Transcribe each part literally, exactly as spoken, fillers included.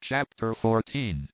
Chapter fourteen.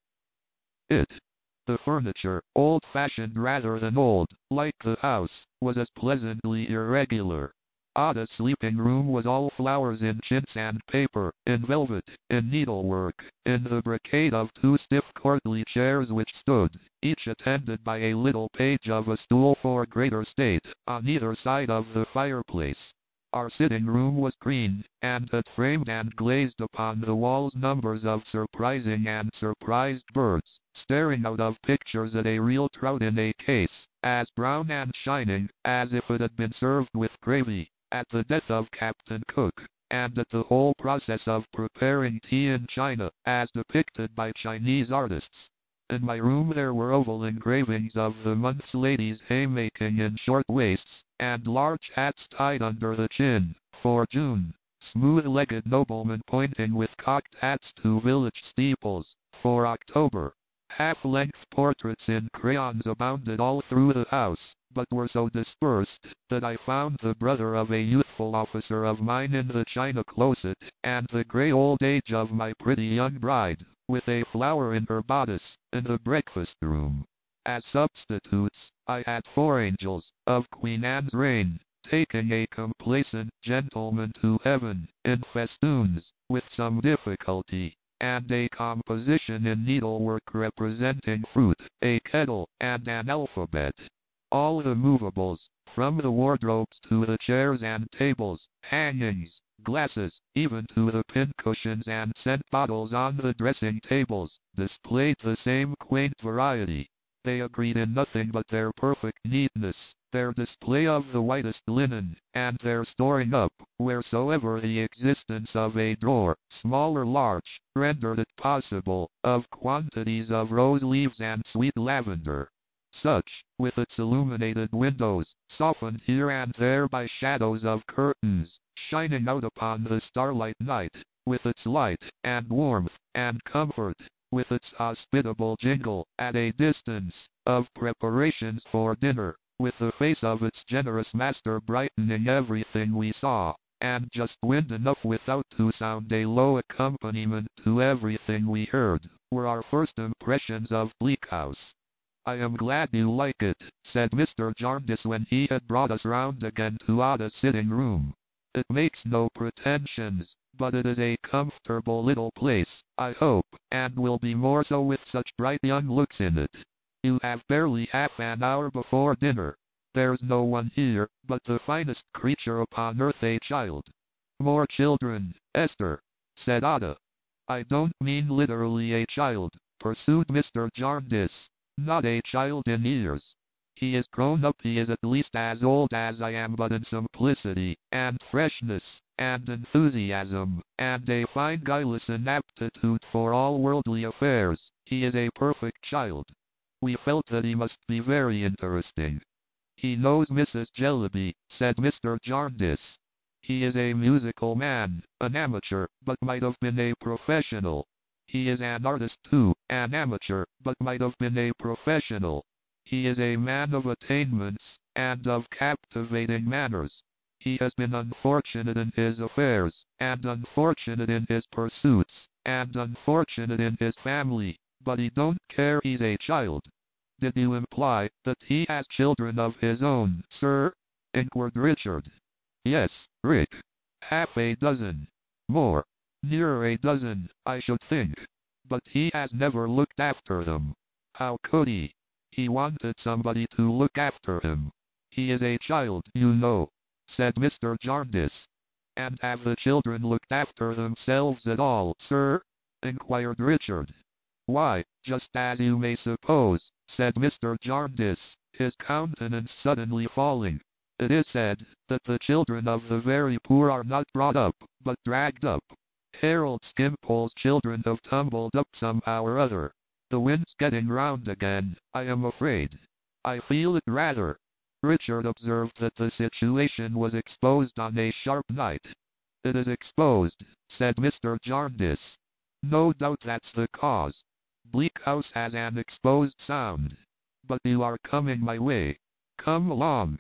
It. The furniture, old-fashioned rather than old, like the house, was as pleasantly irregular. Ada's sleeping room was all flowers in chintz and paper, in velvet, in needlework, in the brocade of two stiff courtly chairs which stood, each attended by a little page of a stool for greater state, on either side of the fireplace. Our sitting room was green, and had framed and glazed upon the walls numbers of surprising and surprised birds, staring out of pictures at a real trout in a case, as brown and shining, as if it had been served with gravy, at the death of Captain Cook, and at the whole process of preparing tea in China, as depicted by Chinese artists. In my room there were oval engravings of the month's ladies haymaking in short waists, and large hats tied under the chin, for June, smooth-legged noblemen pointing with cocked hats to village steeples, for October. Half-length portraits in crayons abounded all through the house, but were so dispersed, that I found the brother of a youthful officer of mine in the china closet, and the grey old age of my pretty young bride, with a flower in her bodice, in the breakfast-room. As substitutes, I had four angels, of Queen Anne's reign, taking a complacent gentleman to heaven, in festoons, with some difficulty, and a composition in needlework representing fruit, a kettle, and an alphabet. All the movables, from the wardrobes to the chairs and tables, hangings, glasses, even to the pincushions and scent bottles on the dressing tables, displayed the same quaint variety. They agreed in nothing but their perfect neatness, their display of the whitest linen, and their storing up, wheresoever the existence of a drawer, small or large, rendered it possible, of quantities of rose leaves and sweet lavender. Such, with its illuminated windows, softened here and there by shadows of curtains, shining out upon the starlight night, with its light, and warmth, and comfort, with its hospitable jingle, at a distance, of preparations for dinner, with the face of its generous master brightening everything we saw, and just wind enough without to sound a low accompaniment to everything we heard, were our first impressions of Bleak House. "I am glad you like it," said Mister Jarndyce when he had brought us round again to Ada's sitting room. "It makes no pretensions, but it is a comfortable little place, I hope, and will be more so with such bright young looks in it. You have barely half an hour before dinner. There's no one here, but the finest creature upon earth, a child." "More children, Esther," said Ada. "I don't mean literally a child," pursued Mister Jarndyce. "Not a child in years. He is grown up, he is at least as old as I am, but in simplicity, and freshness, and enthusiasm, and a fine guileless inaptitude for all worldly affairs, he is a perfect child. We felt that he must be very interesting." "He knows Missus Jellyby," said Mister Jarndyce. "He is a musical man, an amateur, but might have been a professional. He is an artist too, an amateur, but might have been a professional. He is a man of attainments, and of captivating manners. He has been unfortunate in his affairs, and unfortunate in his pursuits, and unfortunate in his family, but he don't care, he's a child." "Did you imply that he has children of his own, sir?" inquired Richard. "Yes, Rick. Half a dozen. More. Nearer a dozen, I should think. But he has never looked after them. How could he? He wanted somebody to look after him. He is a child, you know," said Mister Jarndyce. "And have the children looked after themselves at all, sir?" inquired Richard. "Why, just as you may suppose," said Mister Jarndyce, his countenance suddenly falling. "It is said that the children of the very poor are not brought up, but dragged up. Harold Skimpole's children have tumbled up somehow or other. The wind's getting round again, I am afraid. I feel it rather." Richard observed that the situation was exposed on a sharp night. "It is exposed," said Mister Jarndyce. "No doubt that's the cause. Bleak House has an exposed sound. But you are coming my way. Come along."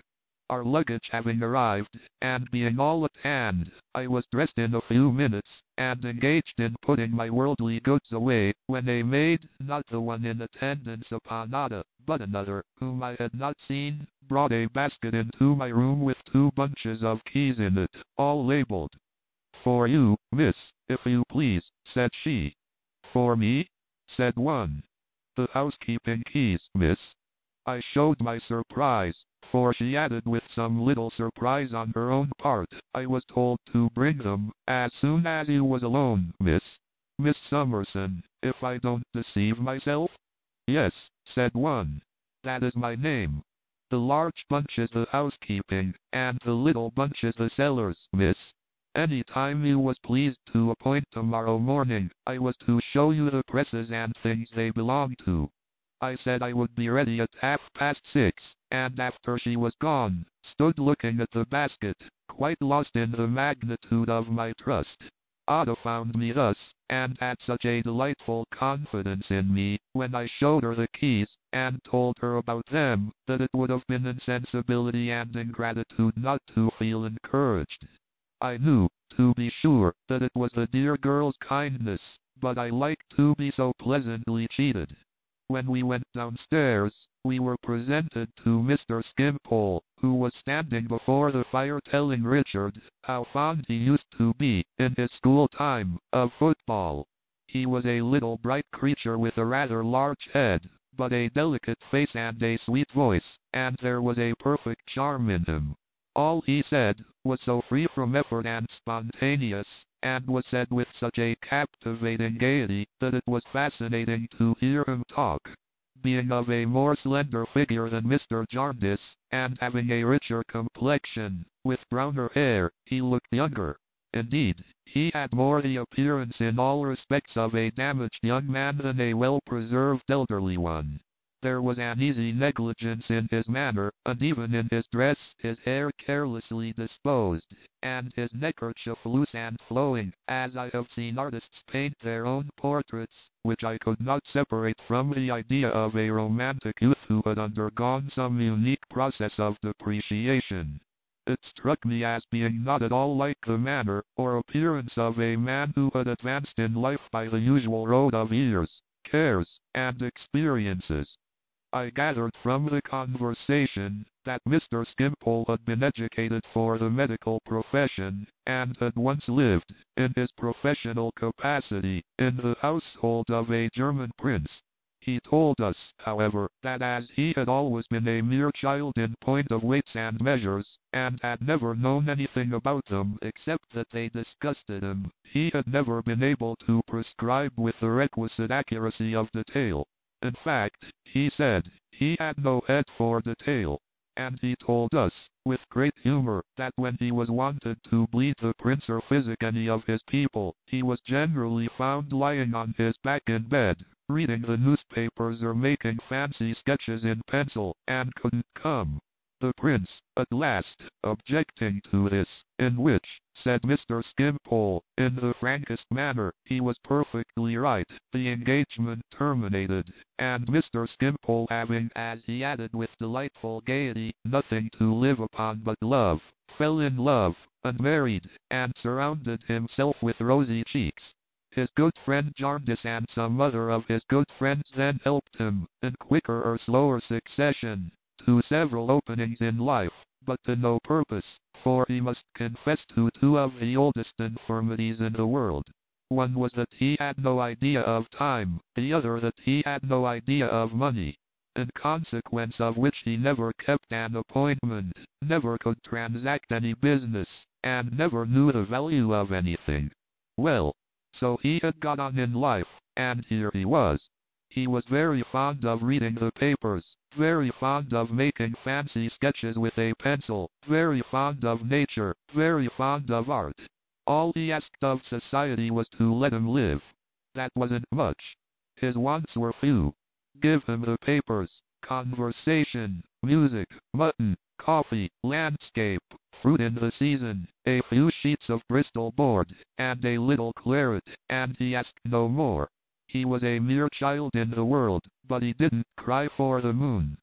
Our luggage having arrived, and being all at hand, I was dressed in a few minutes, and engaged in putting my worldly goods away, when a maid, not the one in attendance upon Ada, but another, whom I had not seen, brought a basket into my room with two bunches of keys in it, all labeled. "For you, miss, if you please," said she. "For me?" said one. "The housekeeping keys, miss." I showed my surprise, for she added with some little surprise on her own part, "I was told to bring them, as soon as you was alone, miss. Miss Summerson, if I don't deceive myself?" "Yes," said one. "That is my name. The large bunch is the housekeeping, and the little bunch is the cellars, miss. Any time you was pleased to appoint tomorrow morning, I was to show you the presses and things they belong to." I said I would be ready at half past six, and after she was gone, stood looking at the basket, quite lost in the magnitude of my trust. Ada found me thus, and had such a delightful confidence in me, when I showed her the keys, and told her about them, that it would have been insensibility and ingratitude not to feel encouraged. I knew, to be sure, that it was the dear girl's kindness, but I liked to be so pleasantly cheated. When we went downstairs, we were presented to Mister Skimpole, who was standing before the fire telling Richard how fond he used to be, in his school time, of football. He was a little bright creature with a rather large head, but a delicate face and a sweet voice, and there was a perfect charm in him. All he said was so free from effort and spontaneous, and was said with such a captivating gaiety, that it was fascinating to hear him talk. Being of a more slender figure than Mister Jarndyce, and having a richer complexion, with browner hair, he looked younger. Indeed, he had more the appearance in all respects of a damaged young man than a well-preserved elderly one. There was an easy negligence in his manner, and even in his dress, his hair carelessly disposed, and his neckerchief loose and flowing, as I have seen artists paint their own portraits, which I could not separate from the idea of a romantic youth who had undergone some unique process of depreciation. It struck me as being not at all like the manner, or appearance of a man who had advanced in life by the usual road of years, cares, and experiences. I gathered from the conversation that Mister Skimpole had been educated for the medical profession, and had once lived, in his professional capacity, in the household of a German prince. He told us, however, that as he had always been a mere child in point of weights and measures, and had never known anything about them except that they disgusted him, he had never been able to prescribe with the requisite accuracy of detail. In fact, he said, he had no head for detail, and he told us, with great humor, that when he was wanted to bleed the prince or physic any of his people, he was generally found lying on his back in bed, reading the newspapers or making fancy sketches in pencil, and couldn't come. The prince, at last, objecting to this, in which, said Mister Skimpole, in the frankest manner, he was perfectly right, the engagement terminated, and Mister Skimpole having, as he added with delightful gaiety, nothing to live upon but love, fell in love, and married, and surrounded himself with rosy cheeks. His good friend Jarndyce and some other of his good friends then helped him, in quicker or slower succession, to several openings in life, but to no purpose, for he must confess to two of the oldest infirmities in the world. One was that he had no idea of time, the other that he had no idea of money, in consequence of which he never kept an appointment, never could transact any business, and never knew the value of anything. Well, so he had got on in life, and here he was. He was very fond of reading the papers, very fond of making fancy sketches with a pencil, very fond of nature, very fond of art. All he asked of society was to let him live. That wasn't much. His wants were few. Give him the papers, conversation, music, mutton, coffee, landscape, fruit in the season, a few sheets of Bristol board, and a little claret, and he asked no more. He was a mere child in the world, but he didn't cry for the moon.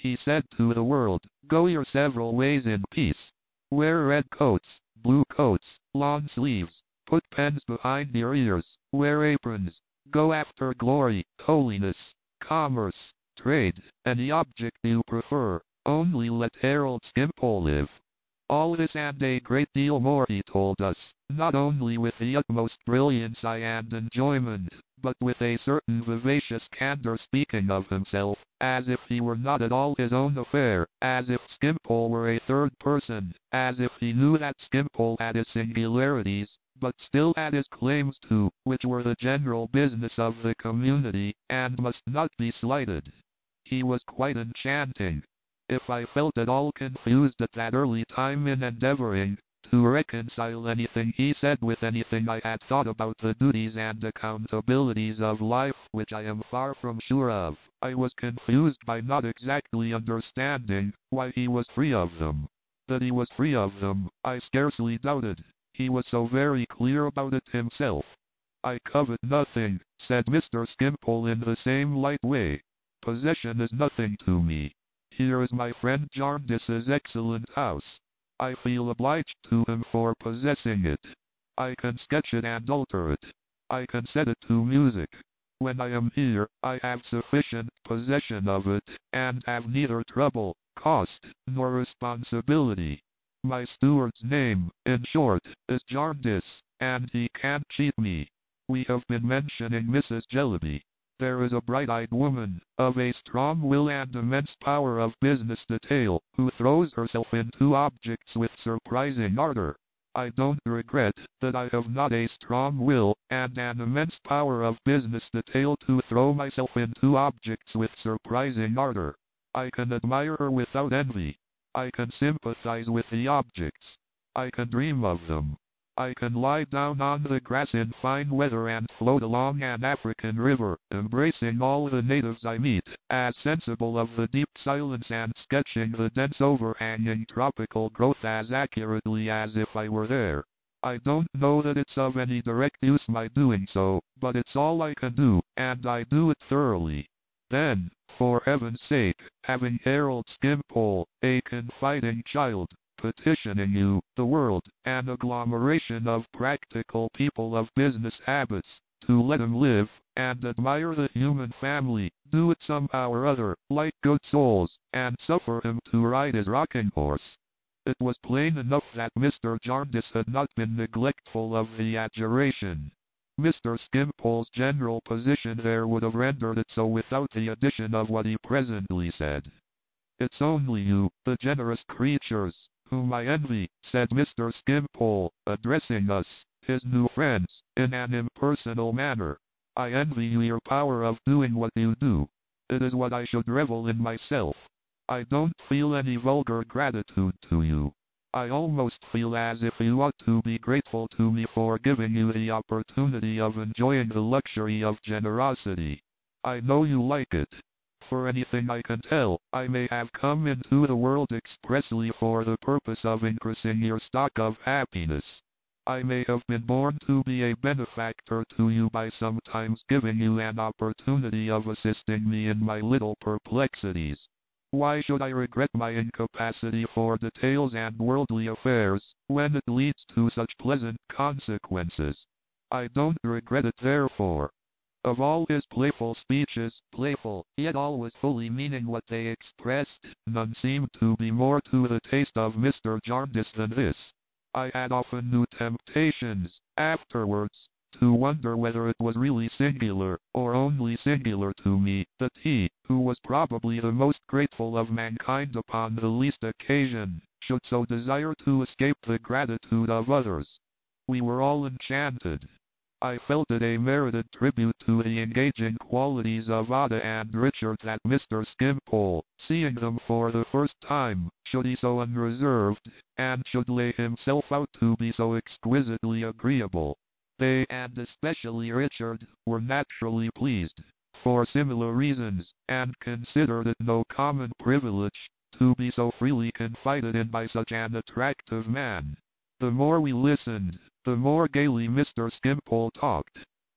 he said to the world, go your several ways in peace. Wear red coats, blue coats, long sleeves, put pens behind your ears, wear aprons, go after glory, holiness, commerce, trade, any object you prefer, only let Harold Skimpole live. All this and a great deal more he told us, not only with the utmost brilliancy and enjoyment, but with a certain vivacious candor, speaking of himself, as if he were not at all his own affair, as if Skimpole were a third person, as if he knew that Skimpole had his singularities, but still had his claims too, which were the general business of the community, and must not be slighted. He was quite enchanting. If I felt at all confused at that early time in endeavoring to reconcile anything he said with anything I had thought about the duties and accountabilities of life, which I am far from sure of, I was confused by not exactly understanding why he was free of them. That he was free of them, I scarcely doubted. He was so very clear about it himself. I covet nothing, said Mister Skimpole in the same light way. Possession is nothing to me. Here is my friend Jarndyce's excellent house. I feel obliged to him for possessing it. I can sketch it and alter it. I can set it to music. When I am here, I have sufficient possession of it, and have neither trouble, cost, nor responsibility. My steward's name, in short, is Jarndyce, and he can't cheat me. We have been mentioning Missus Jellyby. There is a bright-eyed woman, of a strong will and immense power of business detail, who throws herself into objects with surprising ardor. I don't regret that I have not a strong will, and an immense power of business detail to throw myself into objects with surprising ardor. I can admire her without envy. I can sympathize with the objects. I can dream of them. I can lie down on the grass in fine weather and float along an African river, embracing all the natives I meet, as sensible of the deep silence and sketching the dense overhanging tropical growth as accurately as if I were there. I don't know that it's of any direct use my doing so, but it's all I can do, and I do it thoroughly. Then, for heaven's sake, having Harold Skimpole, a confiding child, petitioning you, the world, an agglomeration of practical people of business habits, to let him live, and admire the human family, do it somehow or other, like good souls, and suffer him to ride his rocking horse. It was plain enough that Mister Jarndyce had not been neglectful of the adjuration. Mister Skimpole's general position there would have rendered it so without the addition of what he presently said. It's only you, the generous creatures, whom I envy, said Mister Skimpole, addressing us, his new friends, in an impersonal manner. I envy you your power of doing what you do. It is what I should revel in myself. I don't feel any vulgar gratitude to you. I almost feel as if you ought to be grateful to me for giving you the opportunity of enjoying the luxury of generosity. I know you like it. For anything I can tell, I may have come into the world expressly for the purpose of increasing your stock of happiness. I may have been born to be a benefactor to you by sometimes giving you an opportunity of assisting me in my little perplexities. Why should I regret my incapacity for details and worldly affairs, when it leads to such pleasant consequences? I don't regret it therefore. Of all his playful speeches, playful, yet always fully meaning what they expressed, none seemed to be more to the taste of Mister Jarndyce than this. I had often new temptations, afterwards, to wonder whether it was really singular, or only singular to me, that he, who was probably the most grateful of mankind upon the least occasion, should so desire to escape the gratitude of others. We were all enchanted. I felt it a merited tribute to the engaging qualities of Ada and Richard that Mister Skimpole, seeing them for the first time, should be so unreserved, and should lay himself out to be so exquisitely agreeable. They, and especially Richard, were naturally pleased, for similar reasons, and considered it no common privilege, to be so freely confided in by such an attractive man. The more we listened, the more gaily Mister Skimpole talked.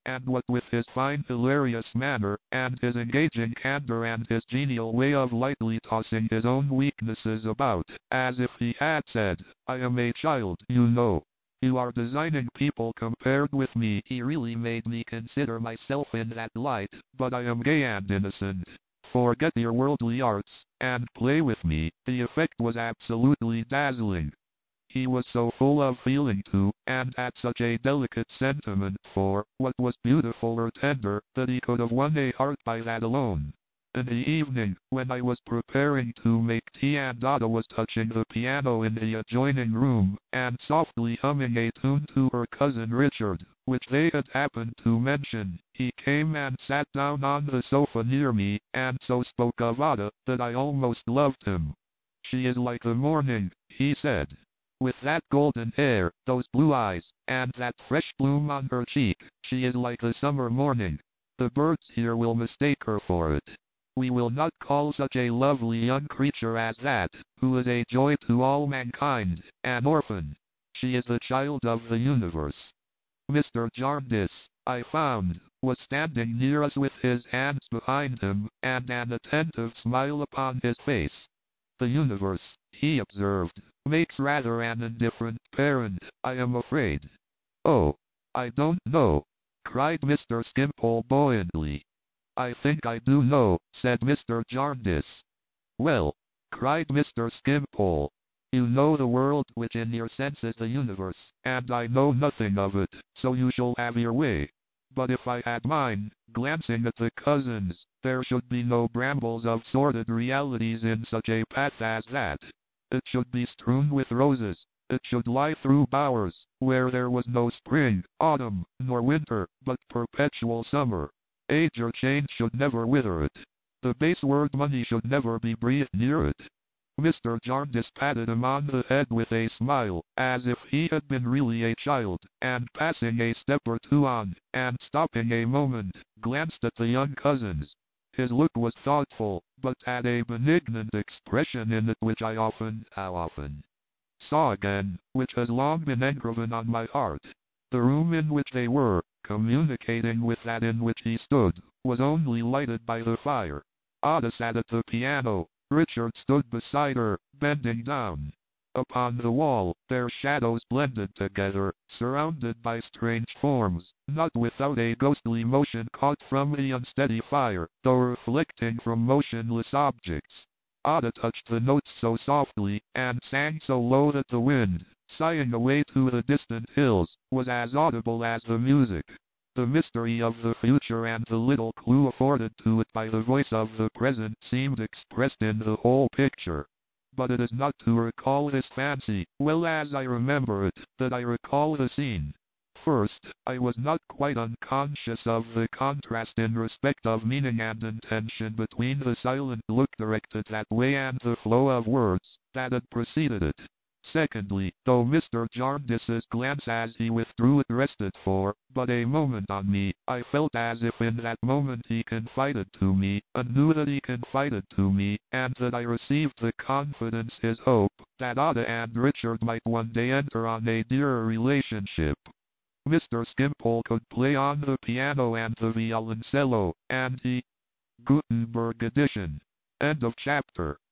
and what with his fine hilarious manner, and his engaging candor and his genial way of lightly tossing his own weaknesses about, as if he had said, I am a child, you know. You are designing people compared with me. He really made me consider myself in that light, but I am gay and innocent. Forget your worldly arts, and play with me. The effect was absolutely dazzling. He was so full of feeling too, and had such a delicate sentiment for what was beautiful or tender, that he could have won a heart by that alone. In the evening, when I was preparing to make tea and Ada was touching the piano in the adjoining room, and softly humming a tune to her cousin Richard, which they had happened to mention, he came and sat down on the sofa near me, and so spoke of Ada, that I almost loved him. She is like the morning, he said. With that golden hair, those blue eyes, and that fresh bloom on her cheek, she is like the summer morning. The birds here will mistake her for it. We will not call such a lovely young creature as that, who is a joy to all mankind, an orphan. She is the child of the universe. Mister Jarndyce, I found, was standing near us with his hands behind him, and an attentive smile upon his face. The universe, he observed, makes rather an indifferent parent, I am afraid. Oh, I don't know, cried Mister Skimpole buoyantly. I think I do know, said Mister Jarndyce. Well, cried Mister Skimpole, you know the world, which in your sense is the universe, and I know nothing of it, so you shall have your way. But if I had mine, glancing at the cousins, there should be no brambles of sordid realities in such a path as that. It should be strewn with roses. It should lie through bowers, where there was no spring, autumn, nor winter, but perpetual summer. Age or change should never wither it. The base word money should never be breathed near it. Mister Jarndyce patted him on the head with a smile, as if he had been really a child, and passing a step or two on, and stopping a moment, glanced at the young cousins. His look was thoughtful, but had a benignant expression in it which I often, how often, saw again, which has long been engraven on my heart. The room in which they were, communicating with that in which he stood, was only lighted by the fire. Ada sat at the piano. Richard stood beside her, bending down. Upon the wall, their shadows blended together, surrounded by strange forms, not without a ghostly motion caught from the unsteady fire, though reflecting from motionless objects. Ada touched the notes so softly, and sang so low that the wind, sighing away to the distant hills, was as audible as the music. The mystery of the future and the little clue afforded to it by the voice of the present seemed expressed in the whole picture. But it is not to recall this fancy, well as I remember it, that I recall the scene. First, I was not quite unconscious of the contrast in respect of meaning and intention between the silent look directed that way and the flow of words that had preceded it. Secondly, though Mister Jarndyce's glance as he withdrew it rested for but a moment on me, I felt as if in that moment he confided to me, and knew that he confided to me, and that I received the confidence his hope, that Ada and Richard might one day enter on a dearer relationship. Mister Skimpole could play on the piano and the violoncello, and he... Gutenberg edition. End of chapter.